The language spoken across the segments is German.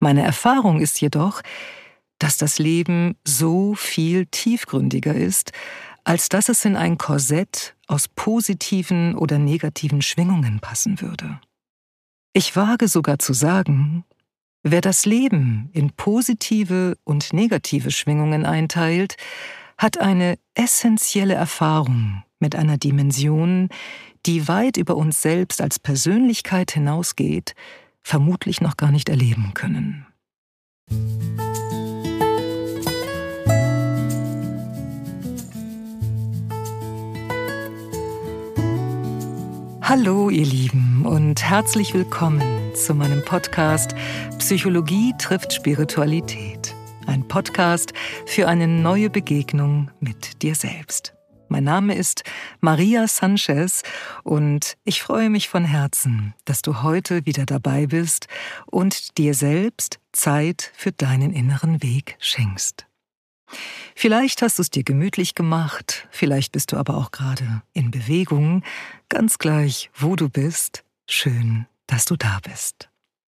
Meine Erfahrung ist jedoch, dass das Leben so viel tiefgründiger ist, als dass es in ein Korsett aus positiven oder negativen Schwingungen passen würde. Ich wage sogar zu sagen, wer das Leben in positive und negative Schwingungen einteilt, hat eine essentielle Erfahrung mit einer Dimension, die weit über uns selbst als Persönlichkeit hinausgeht, vermutlich noch gar nicht erleben können. Hallo ihr Lieben und herzlich willkommen zu meinem Podcast Psychologie trifft Spiritualität. Ein Podcast für eine neue Begegnung mit dir selbst. Mein Name ist Maria Sanchez und ich freue mich von Herzen, dass du heute wieder dabei bist und dir selbst Zeit für deinen inneren Weg schenkst. Vielleicht hast du es dir gemütlich gemacht, vielleicht bist du aber auch gerade in Bewegung, ganz gleich, wo du bist. Schön, dass du da bist.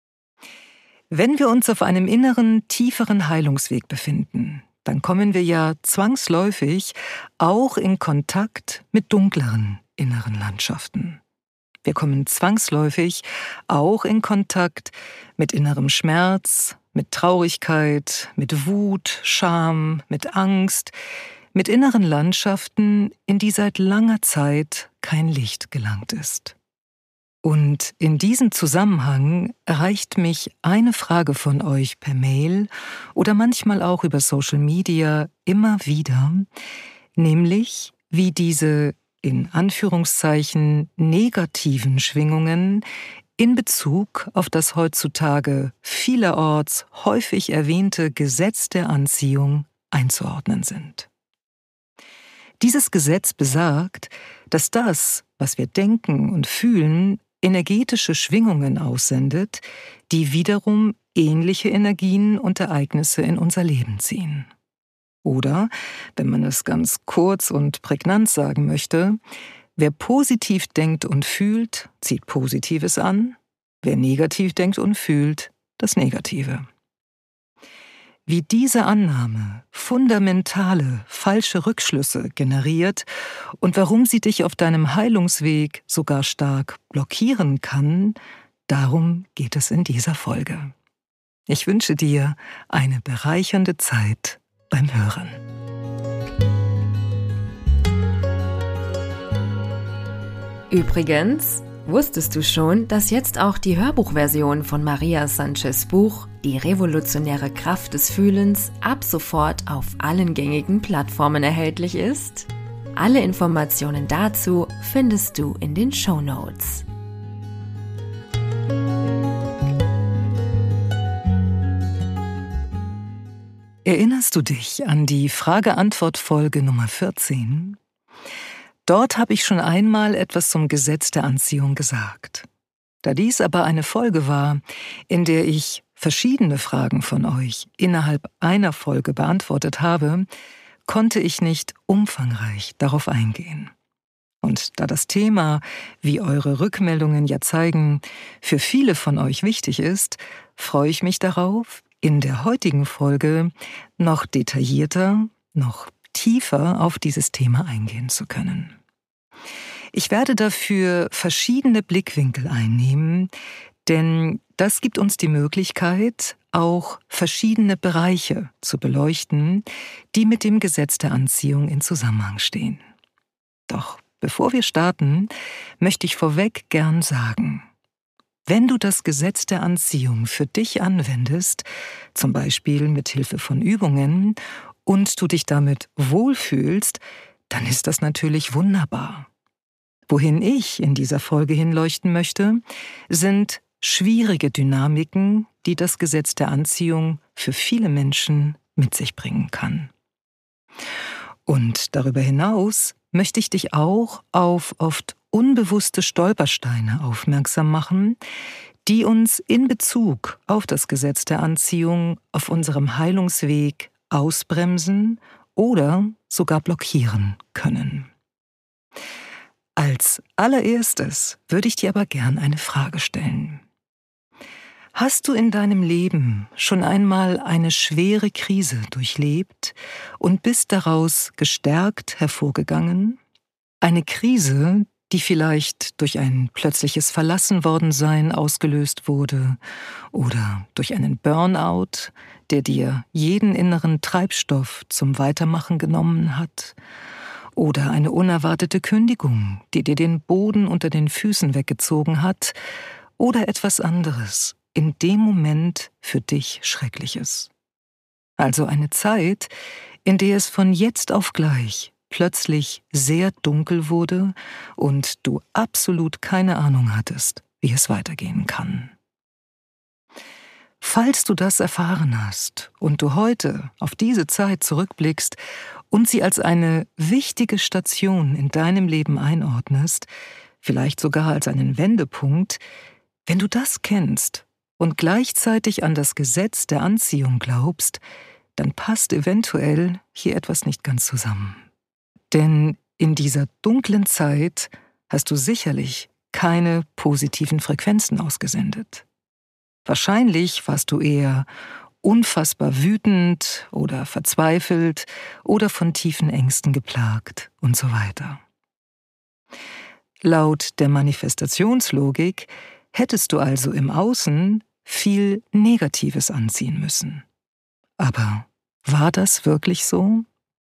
Wenn wir uns auf einem inneren, tieferen Heilungsweg befinden, dann kommen wir ja zwangsläufig auch in Kontakt mit dunkleren inneren Landschaften. Wir kommen zwangsläufig auch in Kontakt mit innerem Schmerz, mit Traurigkeit, mit Wut, Scham, mit Angst, mit inneren Landschaften, in die seit langer Zeit kein Licht gelangt ist. Und in diesem Zusammenhang erreicht mich eine Frage von euch per Mail oder manchmal auch über Social Media immer wieder, nämlich wie diese in Anführungszeichen negativen Schwingungen in Bezug auf das heutzutage vielerorts häufig erwähnte Gesetz der Anziehung einzuordnen sind. Dieses Gesetz besagt, dass das, was wir denken und fühlen, energetische Schwingungen aussendet, die wiederum ähnliche Energien und Ereignisse in unser Leben ziehen. Oder, wenn man es ganz kurz und prägnant sagen möchte, wer positiv denkt und fühlt, zieht Positives an, wer negativ denkt und fühlt, das Negative. Wie diese Annahme fundamentale, falsche Rückschlüsse generiert und warum sie dich auf deinem Heilungsweg sogar stark blockieren kann, darum geht es in dieser Folge. Ich wünsche dir eine bereichernde Zeit beim Hören. Übrigens, wusstest du schon, dass jetzt auch die Hörbuchversion von Maria Sanchez' Buch Die revolutionäre Kraft des Fühlens ab sofort auf allen gängigen Plattformen erhältlich ist? Alle Informationen dazu findest du in den Shownotes. Erinnerst du dich an die Frage-Antwort-Folge Nummer 14? Dort habe ich schon einmal etwas zum Gesetz der Anziehung gesagt. Da dies aber eine Folge war, in der ich verschiedene Fragen von euch innerhalb einer Folge beantwortet habe, konnte ich nicht umfangreich darauf eingehen. Und da das Thema, wie eure Rückmeldungen ja zeigen, für viele von euch wichtig ist, freue ich mich darauf, in der heutigen Folge noch detaillierter, noch tiefer auf dieses Thema eingehen zu können. Ich werde dafür verschiedene Blickwinkel einnehmen, denn das gibt uns die Möglichkeit, auch verschiedene Bereiche zu beleuchten, die mit dem Gesetz der Anziehung in Zusammenhang stehen. Doch bevor wir starten, möchte ich vorweg gern sagen: Wenn du das Gesetz der Anziehung für dich anwendest, zum Beispiel mit Hilfe von Übungen, und du dich damit wohlfühlst, dann ist das natürlich wunderbar. Wohin ich in dieser Folge hinleuchten möchte, sind schwierige Dynamiken, die das Gesetz der Anziehung für viele Menschen mit sich bringen kann. Und darüber hinaus möchte ich dich auch auf oft unbewusste Stolpersteine aufmerksam machen, die uns in Bezug auf das Gesetz der Anziehung auf unserem Heilungsweg ausbremsen oder sogar blockieren können. Als allererstes würde ich dir aber gern eine Frage stellen. Hast du in deinem Leben schon einmal eine schwere Krise durchlebt und bist daraus gestärkt hervorgegangen? Eine Krise, die vielleicht durch ein plötzliches Verlassenwordensein ausgelöst wurde oder durch einen Burnout, der dir jeden inneren Treibstoff zum Weitermachen genommen hat, oder eine unerwartete Kündigung, die dir den Boden unter den Füßen weggezogen hat, oder etwas anderes, in dem Moment für dich Schreckliches. Also eine Zeit, in der es von jetzt auf gleich plötzlich sehr dunkel wurde und du absolut keine Ahnung hattest, wie es weitergehen kann. Falls du das erfahren hast und du heute auf diese Zeit zurückblickst und sie als eine wichtige Station in deinem Leben einordnest, vielleicht sogar als einen Wendepunkt, wenn du das kennst und gleichzeitig an das Gesetz der Anziehung glaubst, dann passt eventuell hier etwas nicht ganz zusammen. Denn in dieser dunklen Zeit hast du sicherlich keine positiven Frequenzen ausgesendet. Wahrscheinlich warst du eher unfassbar wütend oder verzweifelt oder von tiefen Ängsten geplagt und so weiter. Laut der Manifestationslogik hättest du also im Außen viel Negatives anziehen müssen. Aber war das wirklich so?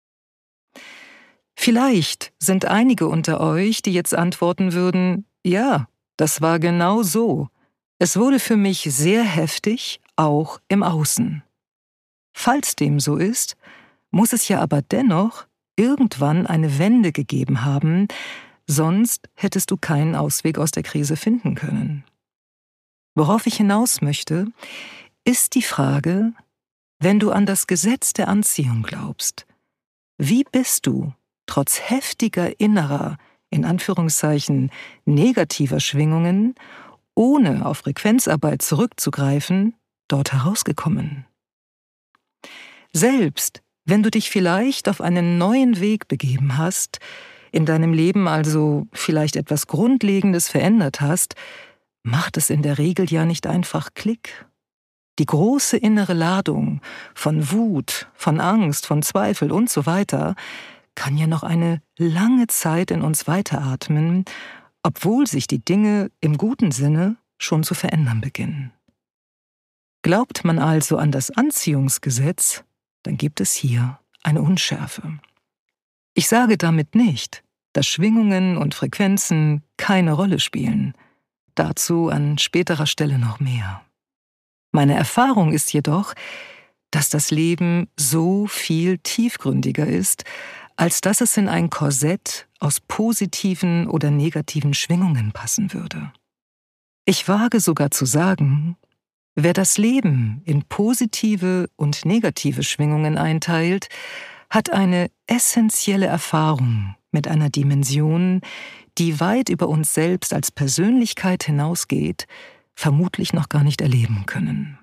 Vielleicht sind einige unter euch, die jetzt antworten würden, ja, das war genau so. Es wurde für mich sehr heftig, auch im Außen. Falls dem so ist, muss es ja aber dennoch irgendwann eine Wende gegeben haben, sonst hättest du keinen Ausweg aus der Krise finden können. Worauf ich hinaus möchte, ist die Frage, wenn du an das Gesetz der Anziehung glaubst, wie bist du trotz heftiger innerer, in Anführungszeichen, negativer Schwingungen, ohne auf Frequenzarbeit zurückzugreifen, dort herausgekommen? Selbst wenn du dich vielleicht auf einen neuen Weg begeben hast, in deinem Leben also vielleicht etwas Grundlegendes verändert hast, macht es in der Regel ja nicht einfach Klick. Die große innere Ladung von Wut, von Angst, von Zweifel und so weiter kann ja noch eine lange Zeit in uns weiteratmen, obwohl sich die Dinge im guten Sinne schon zu verändern beginnen. Glaubt man also an das Anziehungsgesetz, dann gibt es hier eine Unschärfe. Ich sage damit nicht, dass Schwingungen und Frequenzen keine Rolle spielen. Dazu an späterer Stelle noch mehr. Meine Erfahrung ist jedoch, dass das Leben so viel tiefgründiger ist, als dass es in ein Korsett aus positiven oder negativen Schwingungen passen würde. Ich wage sogar zu sagen, wer das Leben in positive und negative Schwingungen einteilt, hat eine essentielle Erfahrung mit einer Dimension, die weit über uns selbst als Persönlichkeit hinausgeht, vermutlich noch gar nicht erleben können.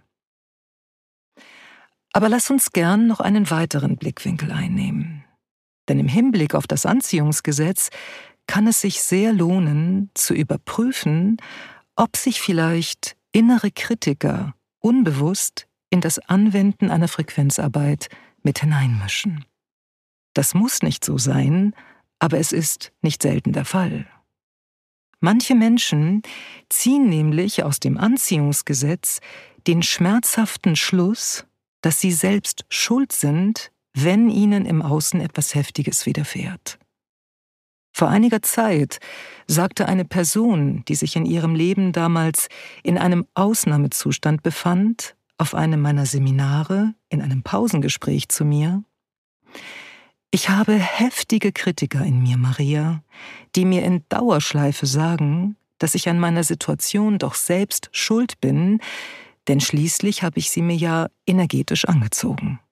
Aber lass uns gern noch einen weiteren Blickwinkel einnehmen. Denn im Hinblick auf das Anziehungsgesetz kann es sich sehr lohnen, zu überprüfen, ob sich vielleicht innere Kritiker unbewusst in das Anwenden einer Frequenzarbeit mit hineinmischen. Das muss nicht so sein, aber es ist nicht selten der Fall. Manche Menschen ziehen nämlich aus dem Anziehungsgesetz den schmerzhaften Schluss, dass sie selbst schuld sind, wenn ihnen im Außen etwas Heftiges widerfährt. Vor einiger Zeit sagte eine Person, die sich in ihrem Leben damals in einem Ausnahmezustand befand, auf einem meiner Seminare, in einem Pausengespräch zu mir: Ich habe heftige Kritiker in mir, Maria, die mir in Dauerschleife sagen, dass ich an meiner Situation doch selbst schuld bin, denn schließlich habe ich sie mir ja energetisch angezogen.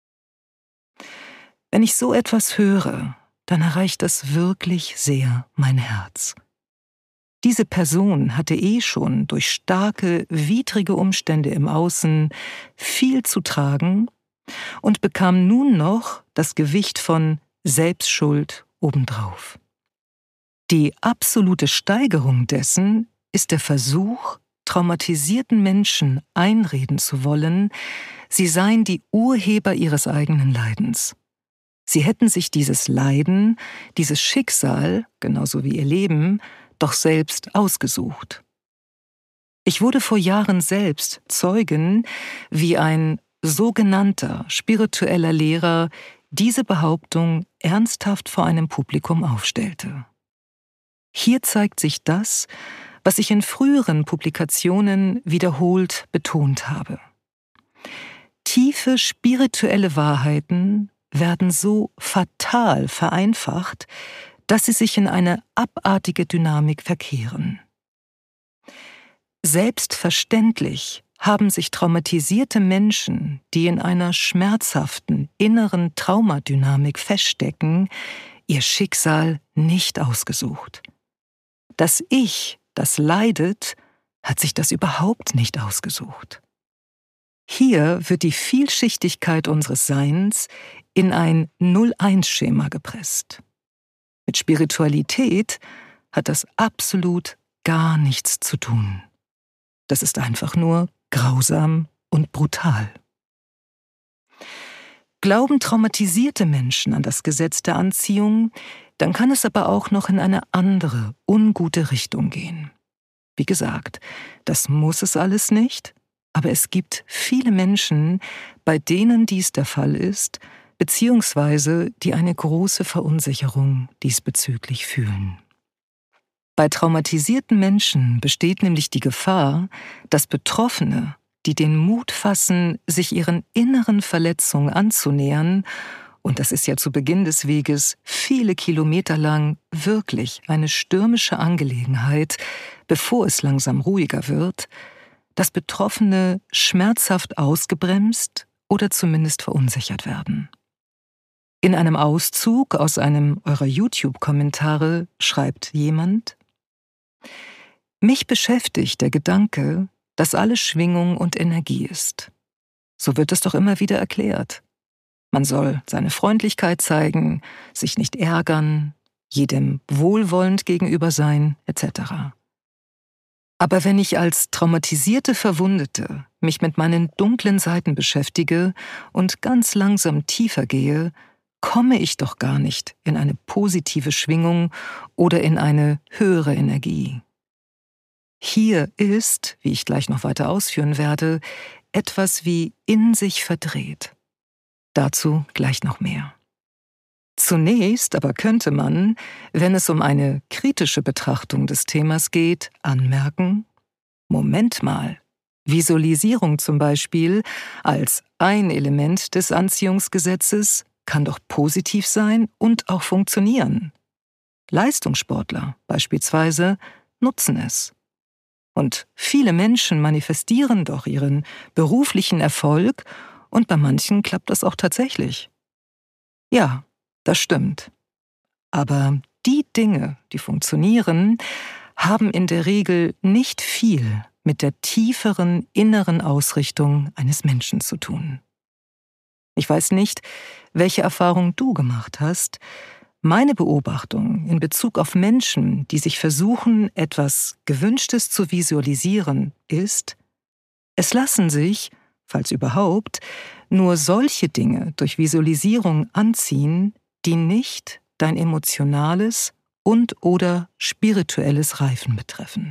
Wenn ich so etwas höre, dann erreicht das wirklich sehr mein Herz. Diese Person hatte schon durch starke, widrige Umstände im Außen viel zu tragen und bekam nun noch das Gewicht von Selbstschuld obendrauf. Die absolute Steigerung dessen ist der Versuch, traumatisierten Menschen einreden zu wollen, sie seien die Urheber ihres eigenen Leidens. Sie hätten sich dieses Leiden, dieses Schicksal, genauso wie ihr Leben, doch selbst ausgesucht. Ich wurde vor Jahren selbst Zeugin, wie ein sogenannter spiritueller Lehrer diese Behauptung ernsthaft vor einem Publikum aufstellte. Hier zeigt sich das, was ich in früheren Publikationen wiederholt betont habe. Tiefe spirituelle Wahrheiten werden so fatal vereinfacht, dass sie sich in eine abartige Dynamik verkehren. Selbstverständlich haben sich traumatisierte Menschen, die in einer schmerzhaften inneren Traumadynamik feststecken, ihr Schicksal nicht ausgesucht. Das Ich, das leidet, hat sich das überhaupt nicht ausgesucht. Hier wird die Vielschichtigkeit unseres Seins in ein 0-1-Schema gepresst. Mit Spiritualität hat das absolut gar nichts zu tun. Das ist einfach nur grausam und brutal. Glauben traumatisierte Menschen an das Gesetz der Anziehung, dann kann es aber auch noch in eine andere, ungute Richtung gehen. Wie gesagt, das muss es alles nicht, aber es gibt viele Menschen, bei denen dies der Fall ist, beziehungsweise die eine große Verunsicherung diesbezüglich fühlen. Bei traumatisierten Menschen besteht nämlich die Gefahr, dass Betroffene, die den Mut fassen, sich ihren inneren Verletzungen anzunähern, und das ist ja zu Beginn des Weges viele Kilometer lang wirklich eine stürmische Angelegenheit, bevor es langsam ruhiger wird, dass Betroffene schmerzhaft ausgebremst oder zumindest verunsichert werden. In einem Auszug aus einem eurer YouTube-Kommentare schreibt jemand: Mich beschäftigt der Gedanke, dass alles Schwingung und Energie ist. So wird es doch immer wieder erklärt. Man soll seine Freundlichkeit zeigen, sich nicht ärgern, jedem wohlwollend gegenüber sein, etc. Aber wenn ich als traumatisierte Verwundete mich mit meinen dunklen Seiten beschäftige und ganz langsam tiefer gehe, komme ich doch gar nicht in eine positive Schwingung oder in eine höhere Energie. Hier ist, wie ich gleich noch weiter ausführen werde, etwas wie in sich verdreht. Dazu gleich noch mehr. Zunächst aber könnte man, wenn es um eine kritische Betrachtung des Themas geht, anmerken: Moment mal, Visualisierung zum Beispiel als ein Element des Anziehungsgesetzes kann doch positiv sein und auch funktionieren. Leistungssportler beispielsweise nutzen es. Und viele Menschen manifestieren doch ihren beruflichen Erfolg und bei manchen klappt das auch tatsächlich. Ja, das stimmt. Aber die Dinge, die funktionieren, haben in der Regel nicht viel mit der tieferen inneren Ausrichtung eines Menschen zu tun. Ich weiß nicht, welche Erfahrung du gemacht hast. Meine Beobachtung in Bezug auf Menschen, die sich versuchen, etwas Gewünschtes zu visualisieren, ist: Es lassen sich, falls überhaupt, nur solche Dinge durch Visualisierung anziehen, die nicht dein emotionales und/oder spirituelles Reifen betreffen.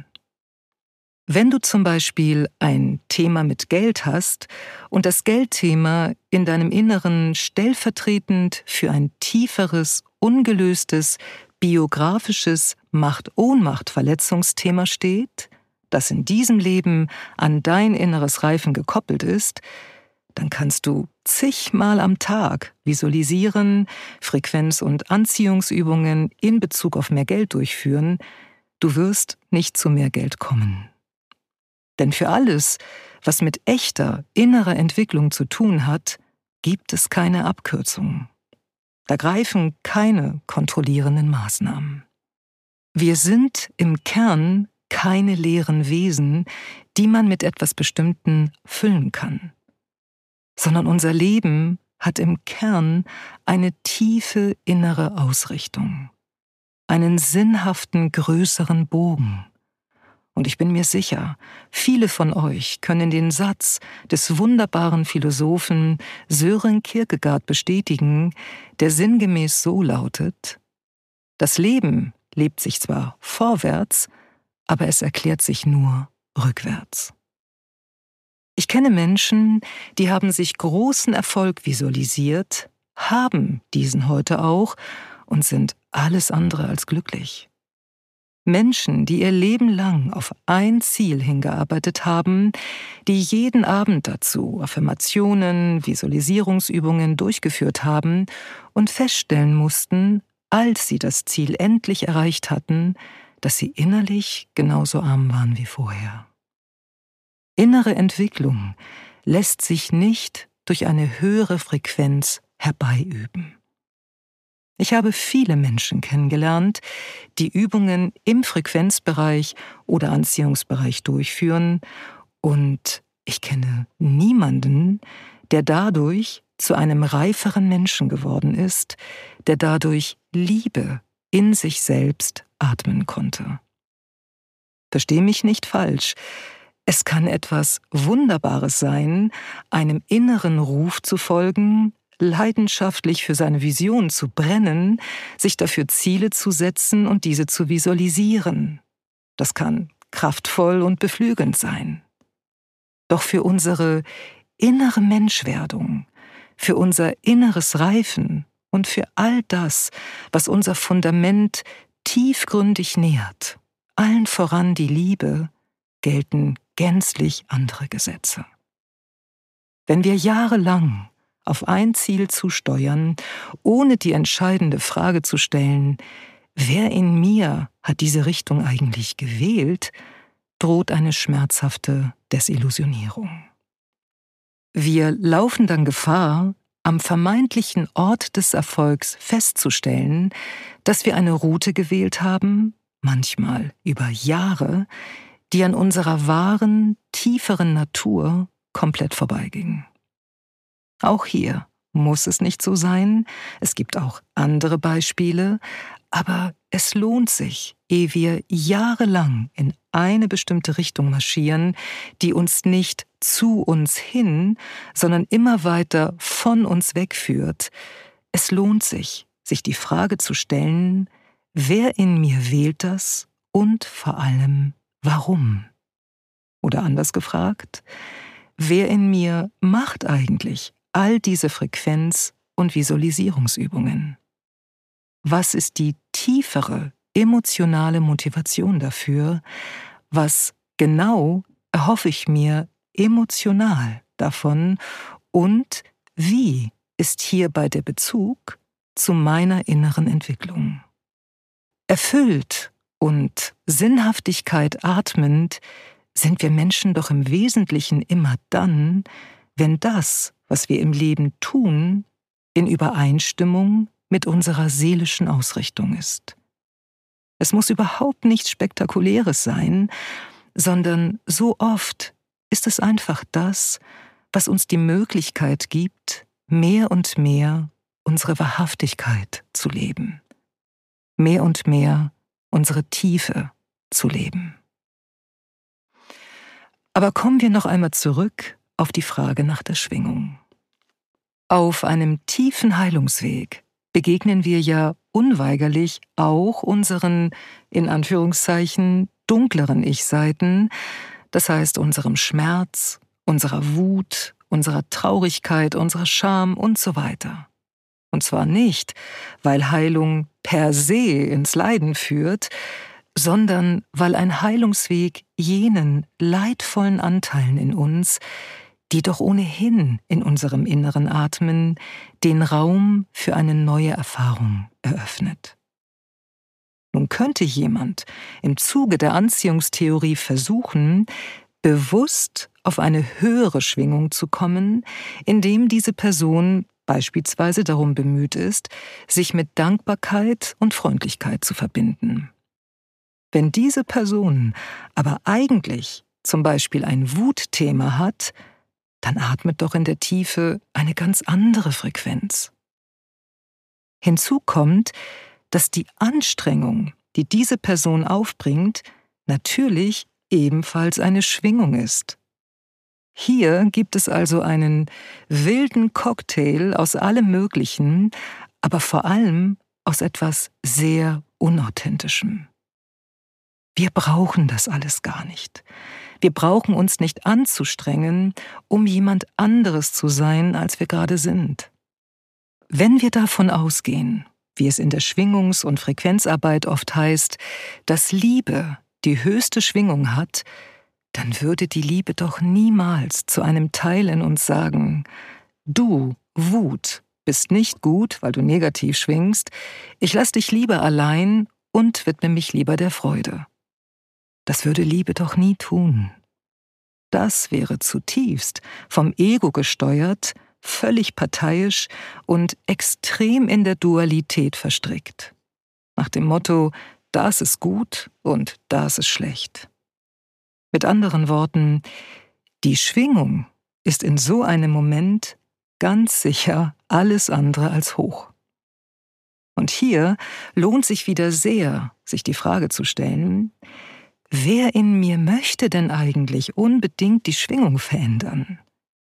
Wenn du zum Beispiel ein Thema mit Geld hast und das Geldthema in deinem Inneren stellvertretend für ein tieferes, ungelöstes, biografisches Macht-Ohnmacht-Verletzungsthema steht, das in diesem Leben an dein inneres Reifen gekoppelt ist, dann kannst du zigmal am Tag visualisieren, Frequenz- und Anziehungsübungen in Bezug auf mehr Geld durchführen. Du wirst nicht zu mehr Geld kommen. Denn für alles, was mit echter innerer Entwicklung zu tun hat, gibt es keine Abkürzungen. Da greifen keine kontrollierenden Maßnahmen. Wir sind im Kern keine leeren Wesen, die man mit etwas Bestimmten füllen kann, sondern unser Leben hat im Kern eine tiefe innere Ausrichtung, einen sinnhaften größeren Bogen. Und ich bin mir sicher, viele von euch können den Satz des wunderbaren Philosophen Søren Kierkegaard bestätigen, der sinngemäß so lautet: Das Leben lebt sich zwar vorwärts, aber es erklärt sich nur rückwärts. Ich kenne Menschen, die haben sich großen Erfolg visualisiert, haben diesen heute auch und sind alles andere als glücklich. Menschen, die ihr Leben lang auf ein Ziel hingearbeitet haben, die jeden Abend dazu Affirmationen, Visualisierungsübungen durchgeführt haben und feststellen mussten, als sie das Ziel endlich erreicht hatten, dass sie innerlich genauso arm waren wie vorher. Innere Entwicklung lässt sich nicht durch eine höhere Frequenz herbeiüben. Ich habe viele Menschen kennengelernt, die Übungen im Frequenzbereich oder Anziehungsbereich durchführen, und ich kenne niemanden, der dadurch zu einem reiferen Menschen geworden ist, der dadurch Liebe in sich selbst atmen konnte. Versteh mich nicht falsch. Es kann etwas Wunderbares sein, einem inneren Ruf zu folgen, leidenschaftlich für seine Vision zu brennen, sich dafür Ziele zu setzen und diese zu visualisieren. Das kann kraftvoll und beflügelnd sein. Doch für unsere innere Menschwerdung, für unser inneres Reifen und für all das, was unser Fundament tiefgründig nährt, allen voran die Liebe, gelten gänzlich andere Gesetze. Wenn wir jahrelang auf ein Ziel zusteuern, ohne die entscheidende Frage zu stellen, wer in mir hat diese Richtung eigentlich gewählt, droht eine schmerzhafte Desillusionierung. Wir laufen dann Gefahr, am vermeintlichen Ort des Erfolgs festzustellen, dass wir eine Route gewählt haben, manchmal über Jahre, die an unserer wahren, tieferen Natur komplett vorbeiging. Auch hier muss es nicht so sein, es gibt auch andere Beispiele, aber es lohnt sich, ehe wir jahrelang in eine bestimmte Richtung marschieren, die uns nicht zu uns hin, sondern immer weiter von uns wegführt. Es lohnt sich, sich die Frage zu stellen, wer in mir wählt das und vor allem warum? Oder anders gefragt, wer in mir macht eigentlich all diese Frequenz- und Visualisierungsübungen? Was ist die tiefere emotionale Motivation dafür? Was genau erhoffe ich mir emotional davon? Und wie ist hierbei der Bezug zu meiner inneren Entwicklung? Erfüllt und Sinnhaftigkeit atmend sind wir Menschen doch im Wesentlichen immer dann, wenn das, was wir im Leben tun, in Übereinstimmung mit unserer seelischen Ausrichtung ist. Es muss überhaupt nichts Spektakuläres sein, sondern so oft ist es einfach das, was uns die Möglichkeit gibt, mehr und mehr unsere Wahrhaftigkeit zu leben, mehr und mehr unsere Tiefe zu leben. Aber kommen wir noch einmal zurück auf die Frage nach der Schwingung. Auf einem tiefen Heilungsweg begegnen wir ja unweigerlich auch unseren, in Anführungszeichen, dunkleren Ich-Seiten, das heißt unserem Schmerz, unserer Wut, unserer Traurigkeit, unserer Scham und so weiter. Und zwar nicht, weil Heilung per se ins Leiden führt, sondern weil ein Heilungsweg jenen leidvollen Anteilen in uns, die doch ohnehin in unserem Inneren atmen, den Raum für eine neue Erfahrung eröffnet. Nun könnte jemand im Zuge der Anziehungstheorie versuchen, bewusst auf eine höhere Schwingung zu kommen, indem diese Person beispielsweise darum bemüht ist, sich mit Dankbarkeit und Freundlichkeit zu verbinden. Wenn diese Person aber eigentlich zum Beispiel ein Wutthema hat, dann atmet doch in der Tiefe eine ganz andere Frequenz. Hinzu kommt, dass die Anstrengung, die diese Person aufbringt, natürlich ebenfalls eine Schwingung ist. Hier gibt es also einen wilden Cocktail aus allem Möglichen, aber vor allem aus etwas sehr Unauthentischem. Wir brauchen das alles gar nicht. Wir brauchen uns nicht anzustrengen, um jemand anderes zu sein, als wir gerade sind. Wenn wir davon ausgehen, wie es in der Schwingungs- und Frequenzarbeit oft heißt, dass Liebe die höchste Schwingung hat, dann würde die Liebe doch niemals zu einem Teil in uns sagen: Du, Wut, bist nicht gut, weil du negativ schwingst, ich lass dich lieber allein und widme mich lieber der Freude. Das würde Liebe doch nie tun. Das wäre zutiefst vom Ego gesteuert, völlig parteiisch und extrem in der Dualität verstrickt. Nach dem Motto, das ist gut und das ist schlecht. Mit anderen Worten, die Schwingung ist in so einem Moment ganz sicher alles andere als hoch. Und hier lohnt sich wieder sehr, sich die Frage zu stellen: Wer in mir möchte denn eigentlich unbedingt die Schwingung verändern?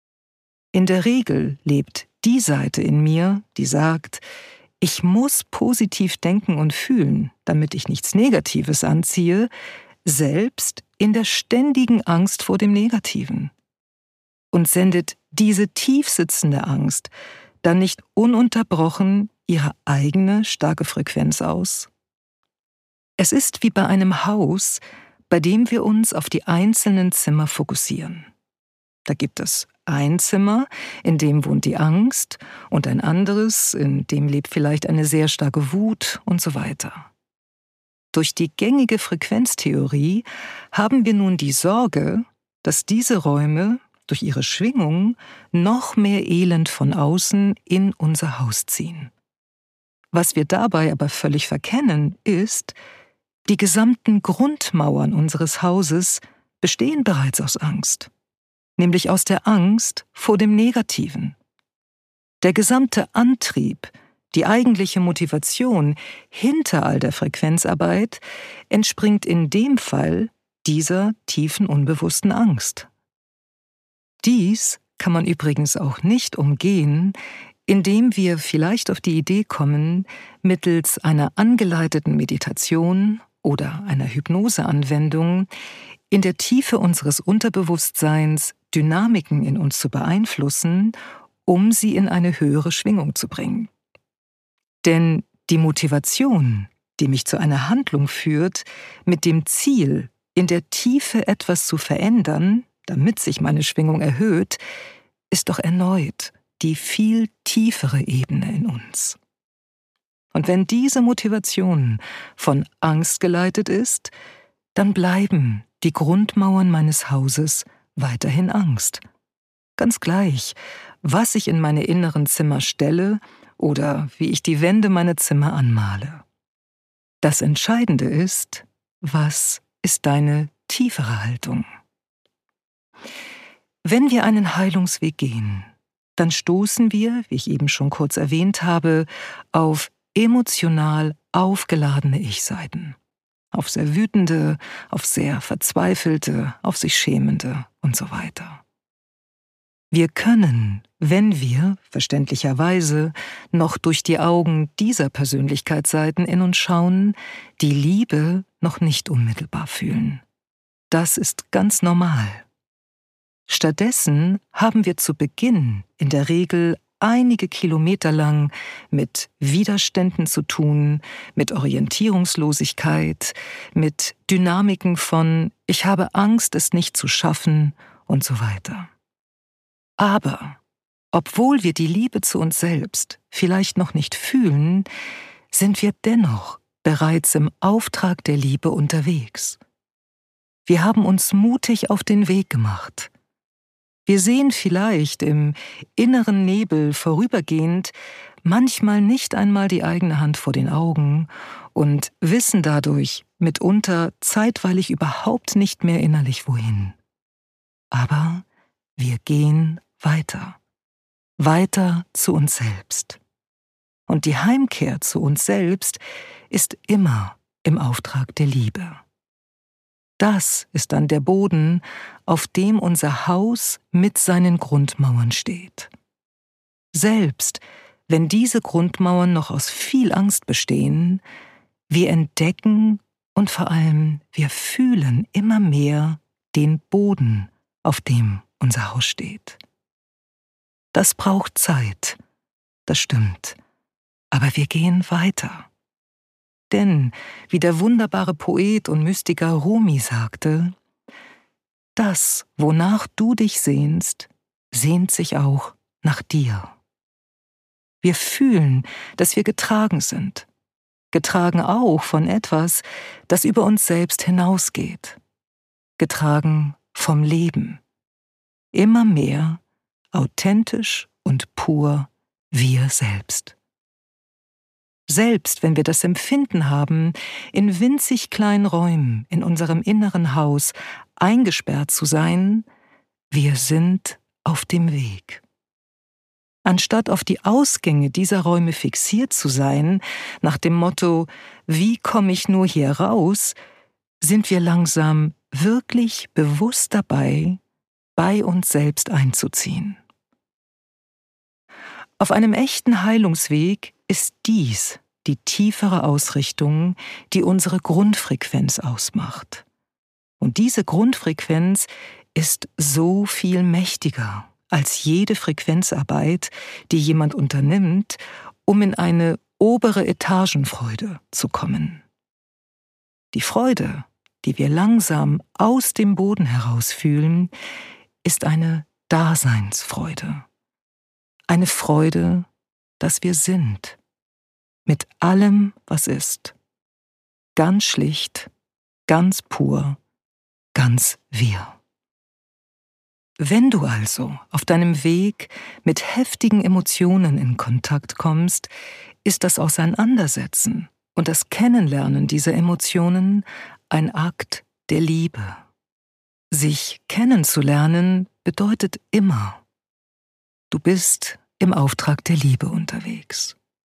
In der Regel lebt die Seite in mir, die sagt, ich muss positiv denken und fühlen, damit ich nichts Negatives anziehe, selbst in der ständigen Angst vor dem Negativen. Und sendet diese tiefsitzende Angst dann nicht ununterbrochen ihre eigene starke Frequenz aus? Es ist wie bei einem Haus, bei dem wir uns auf die einzelnen Zimmer fokussieren. Da gibt es ein Zimmer, in dem wohnt die Angst, und ein anderes, in dem lebt vielleicht eine sehr starke Wut und so weiter. Durch die gängige Frequenztheorie haben wir nun die Sorge, dass diese Räume durch ihre Schwingung noch mehr Elend von außen in unser Haus ziehen. Was wir dabei aber völlig verkennen, ist, die gesamten Grundmauern unseres Hauses bestehen bereits aus Angst, nämlich aus der Angst vor dem Negativen. Der gesamte Antrieb, die eigentliche Motivation hinter all der Frequenzarbeit entspringt in dem Fall dieser tiefen unbewussten Angst. Dies kann man übrigens auch nicht umgehen, indem wir vielleicht auf die Idee kommen, mittels einer angeleiteten Meditation oder einer Hypnoseanwendung in der Tiefe unseres Unterbewusstseins Dynamiken in uns zu beeinflussen, um sie in eine höhere Schwingung zu bringen. Denn die Motivation, die mich zu einer Handlung führt, mit dem Ziel, in der Tiefe etwas zu verändern, damit sich meine Schwingung erhöht, ist doch erneut die viel tiefere Ebene in uns. Und wenn diese Motivation von Angst geleitet ist, dann bleiben die Grundmauern meines Hauses weiterhin Angst. Ganz gleich, was ich in meine inneren Zimmer stelle oder wie ich die Wände meiner Zimmer anmale. Das Entscheidende ist, was ist deine tiefere Haltung? Wenn wir einen Heilungsweg gehen, dann stoßen wir, wie ich eben schon kurz erwähnt habe, auf emotional aufgeladene Ich-Seiten. Auf sehr wütende, auf sehr verzweifelte, auf sich schämende und so weiter. Wir können, wenn wir, verständlicherweise, noch durch die Augen dieser Persönlichkeitsseiten in uns schauen, die Liebe noch nicht unmittelbar fühlen. Das ist ganz normal. Stattdessen haben wir zu Beginn in der Regel einige Kilometer lang mit Widerständen zu tun, mit Orientierungslosigkeit, mit Dynamiken von „Ich habe Angst, es nicht zu schaffen" und so weiter. Aber obwohl wir die Liebe zu uns selbst vielleicht noch nicht fühlen, sind wir dennoch bereits im Auftrag der Liebe unterwegs. Wir haben uns mutig auf den Weg gemacht. Wir sehen vielleicht im inneren Nebel vorübergehend manchmal nicht einmal die eigene Hand vor den Augen und wissen dadurch mitunter zeitweilig überhaupt nicht mehr innerlich wohin. Aber wir gehen weiter, weiter zu uns selbst. Und die Heimkehr zu uns selbst ist immer im Auftrag der Liebe. Das ist dann der Boden, auf dem unser Haus mit seinen Grundmauern steht. Selbst wenn diese Grundmauern noch aus viel Angst bestehen, wir entdecken und vor allem wir fühlen immer mehr den Boden, auf dem unser Haus steht. Das braucht Zeit, das stimmt, aber wir gehen weiter. Denn, wie der wunderbare Poet und Mystiker Rumi sagte, das, wonach du dich sehnst, sehnt sich auch nach dir. Wir fühlen, dass wir getragen sind, getragen auch von etwas, das über uns selbst hinausgeht, getragen vom Leben, immer mehr authentisch und pur wir selbst. Selbst wenn wir das Empfinden haben, in winzig kleinen Räumen in unserem inneren Haus eingesperrt zu sein, wir sind auf dem Weg. Anstatt auf die Ausgänge dieser Räume fixiert zu sein, nach dem Motto, wie komme ich nur hier raus, sind wir langsam wirklich bewusst dabei, bei uns selbst einzuziehen. Auf einem echten Heilungsweg ist dies die tiefere Ausrichtung, die unsere Grundfrequenz ausmacht. Und diese Grundfrequenz ist so viel mächtiger als jede Frequenzarbeit, die jemand unternimmt, um in eine obere Etagenfreude zu kommen. Die Freude, die wir langsam aus dem Boden heraus fühlen, ist eine Daseinsfreude. Eine Freude, dass wir sind, mit allem, was ist. Ganz schlicht, ganz pur, ganz wir. Wenn du also auf deinem Weg mit heftigen Emotionen in Kontakt kommst, ist das Auseinandersetzen und das Kennenlernen dieser Emotionen ein Akt der Liebe. Sich kennenzulernen bedeutet immer, du bist im Auftrag der Liebe unterwegs.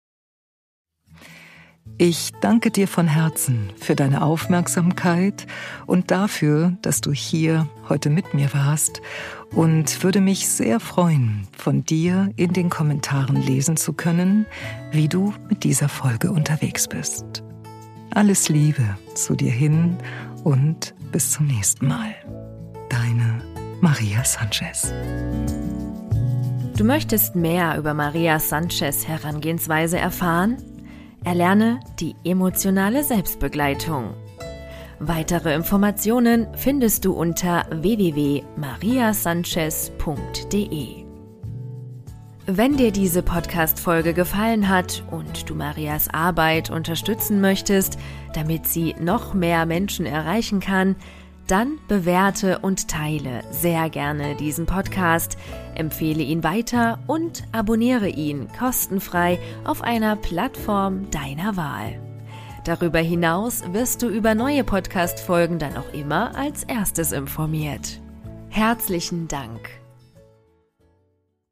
Ich danke dir von Herzen für deine Aufmerksamkeit und dafür, dass du hier heute mit mir warst und würde mich sehr freuen, von dir in den Kommentaren lesen zu können, wie du mit dieser Folge unterwegs bist. Alles Liebe zu dir hin und bis zum nächsten Mal. Deine Maria Sanchez. Du möchtest mehr über Maria Sanchez' Herangehensweise erfahren? Erlerne die emotionale Selbstbegleitung. Weitere Informationen findest du unter www.mariasanchez.de. Wenn dir diese Podcast-Folge gefallen hat und du Marias Arbeit unterstützen möchtest, damit sie noch mehr Menschen erreichen kann, dann bewerte und teile sehr gerne diesen Podcast, empfehle ihn weiter und abonniere ihn kostenfrei auf einer Plattform deiner Wahl. Darüber hinaus wirst du über neue Podcast-Folgen dann auch immer als erstes informiert. Herzlichen Dank